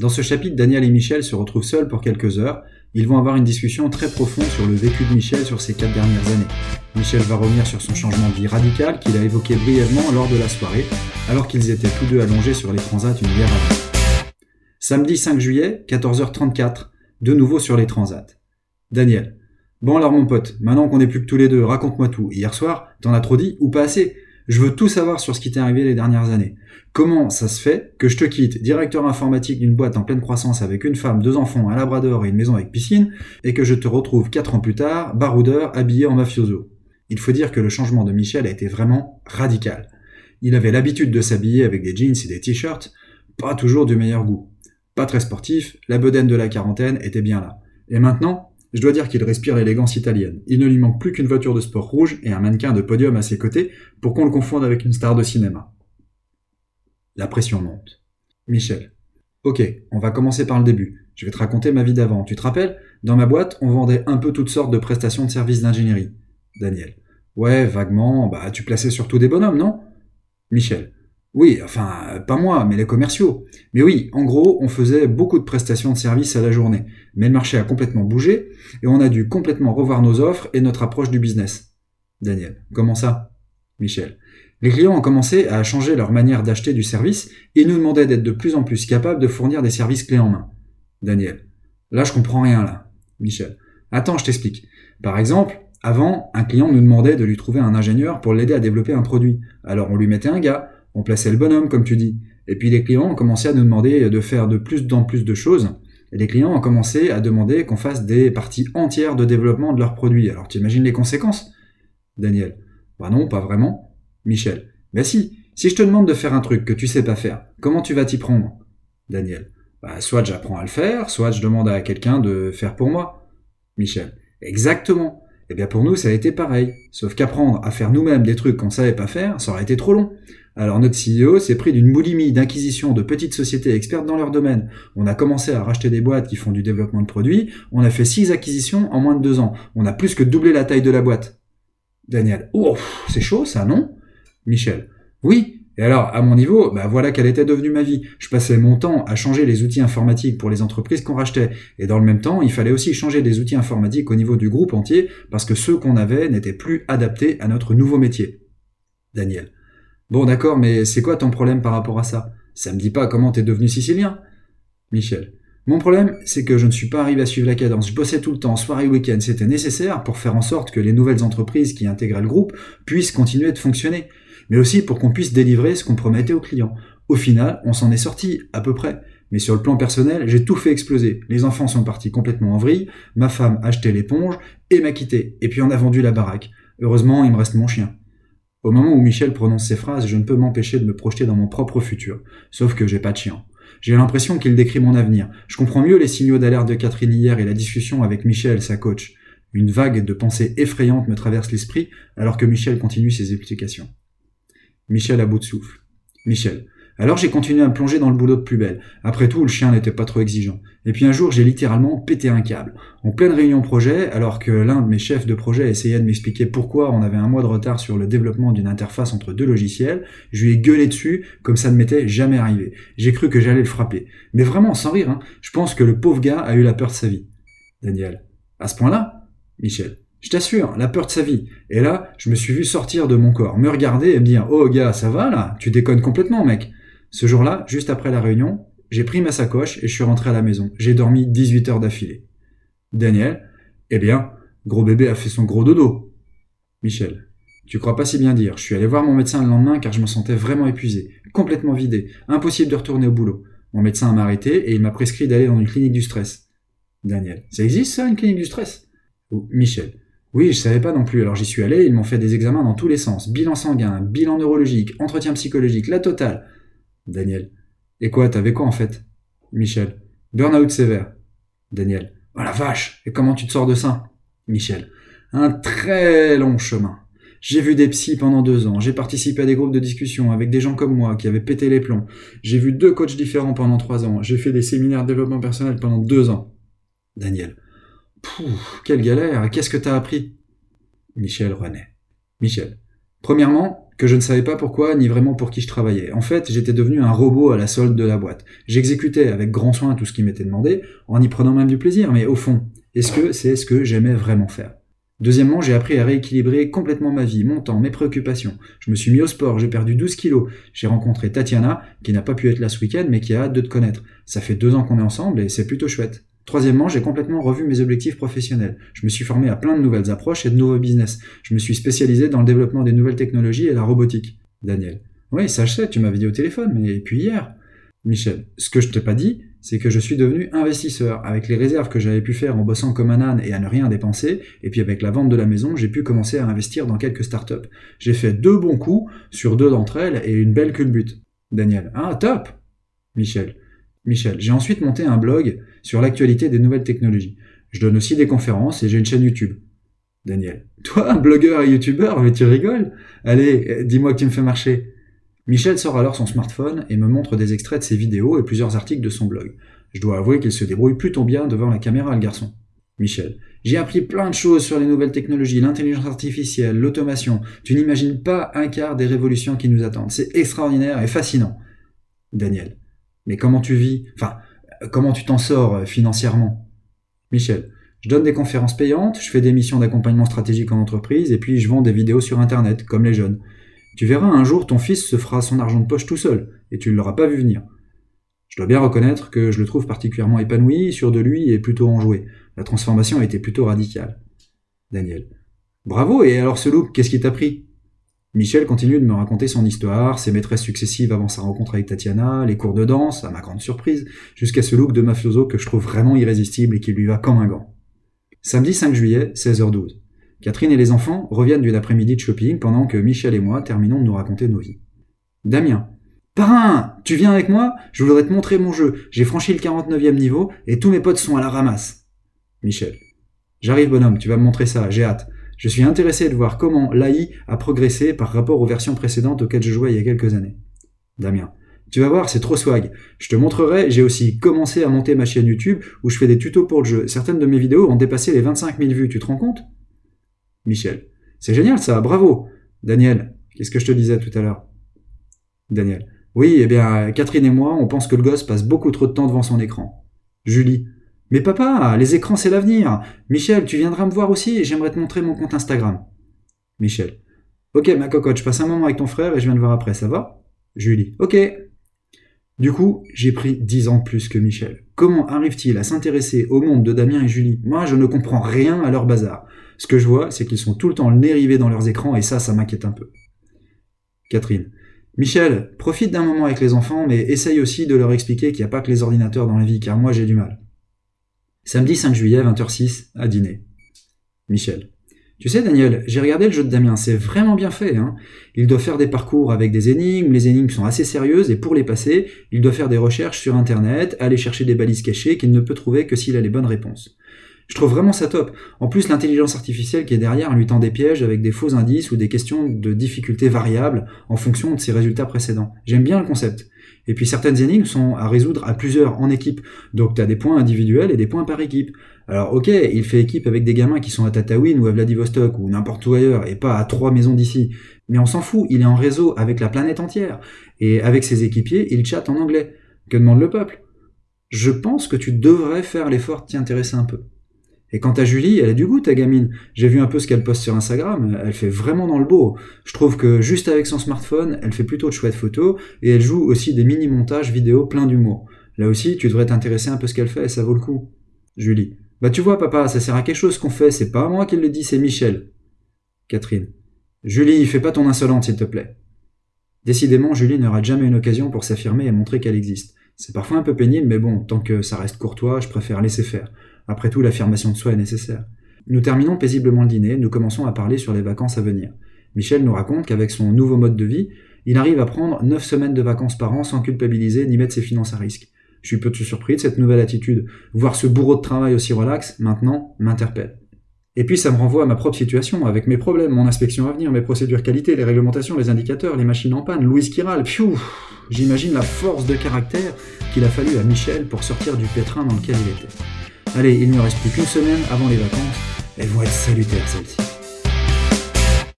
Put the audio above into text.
Dans ce chapitre, Daniel et Michel se retrouvent seuls pour quelques heures. Ils vont avoir une discussion très profonde sur le vécu de Michel sur ces 4 dernières années. Michel va revenir sur son changement de vie radical qu'il a évoqué brièvement lors de la soirée, alors qu'ils étaient tous deux allongés sur les transats une bière avant. Samedi 5 juillet, 14h34, de nouveau sur les transats. Daniel. Bon alors mon pote, maintenant qu'on n'est plus que tous les deux, raconte-moi tout. Hier soir, t'en as trop dit ou pas assez? Je veux tout savoir sur ce qui t'est arrivé les dernières années. Comment ça se fait que je te quitte, directeur informatique d'une boîte en pleine croissance avec une femme, 2 enfants, un labrador et une maison avec piscine, et que je te retrouve 4 ans plus tard, baroudeur, habillé en mafioso? Il faut dire que le changement de Michel a été vraiment radical. Il avait l'habitude de s'habiller avec des jeans et des t-shirts, pas toujours du meilleur goût. Pas très sportif, la bedaine de la quarantaine était bien là. Et maintenant, je dois dire qu'il respire l'élégance italienne. Il ne lui manque plus qu'une voiture de sport rouge et un mannequin de podium à ses côtés pour qu'on le confonde avec une star de cinéma. La pression monte. Michel. Ok, on va commencer par le début. Je vais te raconter ma vie d'avant. Tu te rappelles? Dans ma boîte, on vendait un peu toutes sortes de prestations de services d'ingénierie. Daniel. Ouais, vaguement, tu plaçais surtout des bonhommes, non? Michel. Oui, enfin, pas moi, mais les commerciaux. Mais oui, en gros, on faisait beaucoup de prestations de services à la journée. Mais le marché a complètement bougé, et on a dû complètement revoir nos offres et notre approche du business. Daniel. Comment ça? Michel. Les clients ont commencé à changer leur manière d'acheter du service, et nous demandaient d'être de plus en plus capables de fournir des services clés en main. Daniel. Là, je comprends rien, là. Michel. Attends, je t'explique. Par exemple, avant, un client nous demandait de lui trouver un ingénieur pour l'aider à développer un produit. Alors on lui mettait un gars, on plaçait le bonhomme, comme tu dis. Et puis les clients ont commencé à nous demander de faire de plus en plus de choses. Et les clients ont commencé à demander qu'on fasse des parties entières de développement de leurs produits. Alors tu imagines les conséquences? Daniel. Non, pas vraiment. Michel. Si je te demande de faire un truc que tu sais pas faire, comment tu vas t'y prendre? Daniel. Soit j'apprends à le faire, soit je demande à quelqu'un de faire pour moi. Michel. Exactement. Eh bien pour nous ça a été pareil. Sauf qu'apprendre à faire nous-mêmes des trucs qu'on savait pas faire, ça aurait été trop long. Alors notre CEO s'est pris d'une boulimie d'acquisition de petites sociétés expertes dans leur domaine. On a commencé à racheter des boîtes qui font du développement de produits, on a fait 6 acquisitions en moins de 2 ans. On a plus que doublé la taille de la boîte. Daniel. Oh, c'est chaud ça, non? Michel. Oui. Et alors, à mon niveau, voilà quelle était devenue ma vie. Je passais mon temps à changer les outils informatiques pour les entreprises qu'on rachetait. Et dans le même temps, il fallait aussi changer des outils informatiques au niveau du groupe entier parce que ceux qu'on avait n'étaient plus adaptés à notre nouveau métier. Daniel. Bon d'accord, mais c'est quoi ton problème par rapport à ça? Ça me dit pas comment t'es devenu sicilien? Michel. Mon problème, c'est que je ne suis pas arrivé à suivre la cadence. Je bossais tout le temps, soir et week-end. C'était nécessaire pour faire en sorte que les nouvelles entreprises qui intégraient le groupe puissent continuer de fonctionner. Mais aussi pour qu'on puisse délivrer ce qu'on promettait aux clients. Au final, on s'en est sorti, à peu près. Mais sur le plan personnel, j'ai tout fait exploser. Les enfants sont partis complètement en vrille, ma femme a acheté l'éponge et m'a quitté. Et puis on a vendu la baraque. Heureusement, il me reste mon chien. Au moment où Michel prononce ces phrases, je ne peux m'empêcher de me projeter dans mon propre futur. Sauf que j'ai pas de chien. J'ai l'impression qu'il décrit mon avenir. Je comprends mieux les signaux d'alerte de Catherine hier et la discussion avec Michel, sa coach. Une vague de pensées effrayantes me traverse l'esprit alors que Michel continue ses explications. Michel à bout de souffle. Michel. Alors j'ai continué à me plonger dans le boulot de plus belle. Après tout, le chien n'était pas trop exigeant. Et puis un jour, j'ai littéralement pété un câble. En pleine réunion projet, alors que l'un de mes chefs de projet essayait de m'expliquer pourquoi on avait un mois de retard sur le développement d'une interface entre 2 logiciels, je lui ai gueulé dessus comme ça ne m'était jamais arrivé. J'ai cru que j'allais le frapper. Mais vraiment, sans rire, je pense que le pauvre gars a eu la peur de sa vie. Daniel. À ce point-là? Michel. Je t'assure, la peur de sa vie. Et là, je me suis vu sortir de mon corps, me regarder et me dire « Oh gars, ça va là? Tu déconnes complètement mec !» Ce jour-là, juste après la réunion, j'ai pris ma sacoche et je suis rentré à la maison. J'ai dormi 18 heures d'affilée. Daniel. Eh bien, gros bébé a fait son gros dodo. Michel. Tu crois pas si bien dire. Je suis allé voir mon médecin le lendemain car je me sentais vraiment épuisé, complètement vidé, impossible de retourner au boulot. Mon médecin m'a arrêté et il m'a prescrit d'aller dans une clinique du stress. Daniel. Ça existe ça, une clinique du stress? Michel. Oui, je savais pas non plus, alors j'y suis allé, ils m'ont fait des examens dans tous les sens. Bilan sanguin, bilan neurologique, entretien psychologique, la totale. Daniel. Et quoi, t'avais quoi en fait? Michel. Burn-out sévère. Daniel. Oh la vache, et comment tu te sors de ça? Michel. Un très long chemin. J'ai vu des psys pendant 2 ans, j'ai participé à des groupes de discussion avec des gens comme moi qui avaient pété les plombs. J'ai vu 2 coachs différents pendant 3 ans, j'ai fait des séminaires de développement personnel pendant 2 ans. Daniel. Pouf, quelle galère, qu'est-ce que t'as appris? Michel renaît. Michel. Premièrement, que je ne savais pas pourquoi ni vraiment pour qui je travaillais. En fait, j'étais devenu un robot à la solde de la boîte. J'exécutais avec grand soin tout ce qui m'était demandé, en y prenant même du plaisir, mais au fond, est-ce que c'est ce que j'aimais vraiment faire ? Deuxièmement, j'ai appris à rééquilibrer complètement ma vie, mon temps, mes préoccupations. Je me suis mis au sport, j'ai perdu 12 kilos. J'ai rencontré Tatiana, qui n'a pas pu être là ce week-end, mais qui a hâte de te connaître. Ça fait 2 ans qu'on est ensemble et c'est plutôt chouette. Troisièmement, j'ai complètement revu mes objectifs professionnels. Je me suis formé à plein de nouvelles approches et de nouveaux business. Je me suis spécialisé dans le développement des nouvelles technologies et la robotique. Daniel. Oui, ça je sais, tu m'avais dit au téléphone, mais puis hier. Michel. Ce que je t'ai pas dit, c'est que je suis devenu investisseur. Avec les réserves que j'avais pu faire en bossant comme un âne et à ne rien dépenser, et puis avec la vente de la maison, j'ai pu commencer à investir dans quelques startups. J'ai fait 2 bons coups sur 2 d'entre elles et une belle culbute. Daniel. Ah, top. Michel, j'ai ensuite monté un blog sur l'actualité des nouvelles technologies. Je donne aussi des conférences et j'ai une chaîne YouTube. Daniel. Toi, blogueur et youtubeur, mais tu rigoles ? Allez, dis-moi que tu me fais marcher. Michel sort alors son smartphone et me montre des extraits de ses vidéos et plusieurs articles de son blog. Je dois avouer qu'il se débrouille plutôt bien devant la caméra, le garçon. Michel. J'ai appris plein de choses sur les nouvelles technologies, l'intelligence artificielle, l'automation. Tu n'imagines pas un quart des révolutions qui nous attendent. C'est extraordinaire et fascinant. Daniel. Mais comment tu vis ? Enfin, comment tu t'en sors financièrement ? Michel. Je donne des conférences payantes, je fais des missions d'accompagnement stratégique en entreprise et puis je vends des vidéos sur Internet, comme les jeunes. Tu verras un jour ton fils se fera son argent de poche tout seul, et tu ne l'auras pas vu venir. Je dois bien reconnaître que je le trouve particulièrement épanoui, sûr de lui et plutôt enjoué. La transformation a été plutôt radicale. Daniel. Bravo, et alors ce look, qu'est-ce qui t'a pris ? Michel continue de me raconter son histoire, ses maîtresses successives avant sa rencontre avec Tatiana, les cours de danse, à ma grande surprise, jusqu'à ce look de mafioso que je trouve vraiment irrésistible et qui lui va comme un gant. Samedi 5 juillet, 16h12. Catherine et les enfants reviennent d'une après-midi de shopping pendant que Michel et moi terminons de nous raconter nos vies. Damien. Parrain, tu viens avec moi ? Je voudrais te montrer mon jeu. J'ai franchi le 49e niveau et tous mes potes sont à la ramasse. Michel. J'arrive bonhomme, tu vas me montrer ça, j'ai hâte. Je suis intéressé de voir comment l'AI a progressé par rapport aux versions précédentes auxquelles je jouais il y a quelques années. Damien. Tu vas voir, c'est trop swag. Je te montrerai, j'ai aussi commencé à monter ma chaîne YouTube où je fais des tutos pour le jeu. Certaines de mes vidéos ont dépassé les 25 000 vues, tu te rends compte ? Michel. C'est génial ça, bravo. Daniel. Qu'est-ce que je te disais tout à l'heure ? Daniel. Oui, eh bien, Catherine et moi, on pense que le gosse passe beaucoup trop de temps devant son écran. Julie. Mais papa, les écrans c'est l'avenir. Michel, tu viendras me voir aussi et j'aimerais te montrer mon compte Instagram. Michel. Ok ma cocotte, je passe un moment avec ton frère et je viens te voir après, ça va ? Julie. Ok. Du coup, j'ai pris 10 ans de plus que Michel. Comment arrive-t-il à s'intéresser au monde de Damien et Julie ? Moi, je ne comprends rien à leur bazar. Ce que je vois, c'est qu'ils sont tout le temps le nez rivé dans leurs écrans et ça m'inquiète un peu. Catherine. Michel, profite d'un moment avec les enfants, mais essaye aussi de leur expliquer qu'il n'y a pas que les ordinateurs dans la vie, car moi j'ai du mal. Samedi 5 juillet, 20h06, à dîner. Michel. Tu sais Daniel, j'ai regardé le jeu de Damien, c'est vraiment bien fait. Il doit faire des parcours avec des énigmes, les énigmes sont assez sérieuses et pour les passer, il doit faire des recherches sur internet, aller chercher des balises cachées qu'il ne peut trouver que s'il a les bonnes réponses. Je trouve vraiment ça top. En plus, l'intelligence artificielle qui est derrière lui tend des pièges avec des faux indices ou des questions de difficulté variables en fonction de ses résultats précédents. J'aime bien le concept. Et puis certaines énigmes sont à résoudre à plusieurs en équipe. Donc tu as des points individuels et des points par équipe. Alors ok, il fait équipe avec des gamins qui sont à Tataouine ou à Vladivostok ou n'importe où ailleurs et pas à 3 maisons d'ici. Mais on s'en fout, il est en réseau avec la planète entière. Et avec ses équipiers, il chatte en anglais. Que demande le peuple ? Je pense que tu devrais faire l'effort de t'y intéresser un peu. Et quant à Julie, elle a du goût ta gamine. J'ai vu un peu ce qu'elle poste sur Instagram, elle fait vraiment dans le beau. Je trouve que juste avec son smartphone, elle fait plutôt de chouettes photos et elle joue aussi des mini-montages vidéo pleins d'humour. Là aussi, tu devrais t'intéresser un peu à ce qu'elle fait, ça vaut le coup. Julie. Bah tu vois papa, ça sert à quelque chose qu'on fait, c'est pas moi qui le dis, c'est Michel. Catherine. Julie, fais pas ton insolente s'il te plaît. Décidément, Julie n'aura jamais une occasion pour s'affirmer et montrer qu'elle existe. C'est parfois un peu pénible, mais bon, tant que ça reste courtois, je préfère laisser faire. Après tout, l'affirmation de soi est nécessaire. Nous terminons paisiblement le dîner, nous commençons à parler sur les vacances à venir. Michel nous raconte qu'avec son nouveau mode de vie, il arrive à prendre 9 semaines de vacances par an sans culpabiliser ni mettre ses finances à risque. Je suis peu surpris de cette nouvelle attitude. Voir ce bourreau de travail aussi relax, maintenant, m'interpelle. Et puis ça me renvoie à ma propre situation, avec mes problèmes, mon inspection à venir, mes procédures qualité, les réglementations, les indicateurs, les machines en panne, Louise Chiral, pfiou. J'imagine la force de caractère qu'il a fallu à Michel pour sortir du pétrin dans lequel il était. Allez, il ne me reste plus qu'une semaine avant les vacances, elles vont être salutaires celles-ci.